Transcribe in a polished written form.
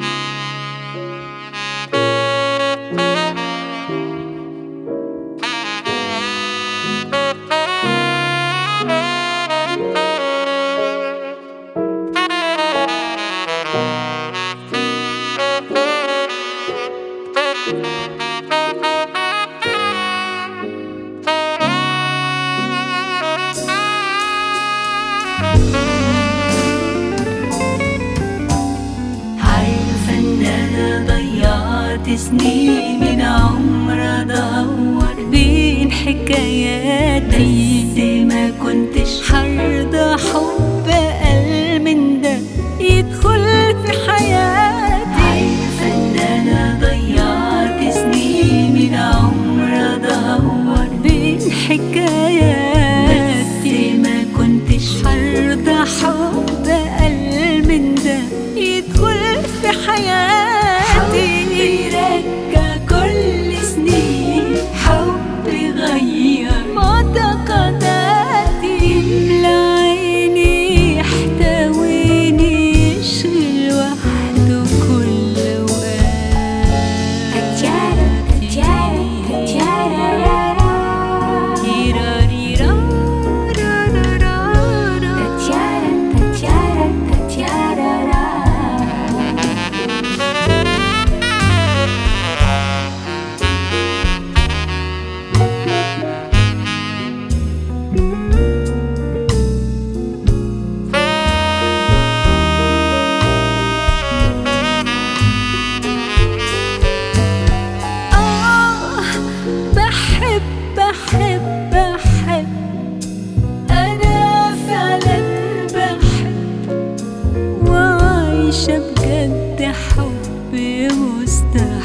عارفة إن أنا ضيعت سنين من عمر أدور بين حكاياتي، بس ما كنتش هرضى حب أقل من ده يدخل في حياتي. عارفة إن أنا ضيعت سنين من عمر أدور بين حكاياتي، بس ما كنتش هرضى حب أقل من ده يدخل في حياتي. حب يرجع كل سنين، حب يغير معتقداتي، يملى عيني يحتويني يشغل وحده كل بحب أنا فعلا بحب، وعايشة بجد حب مستحيل.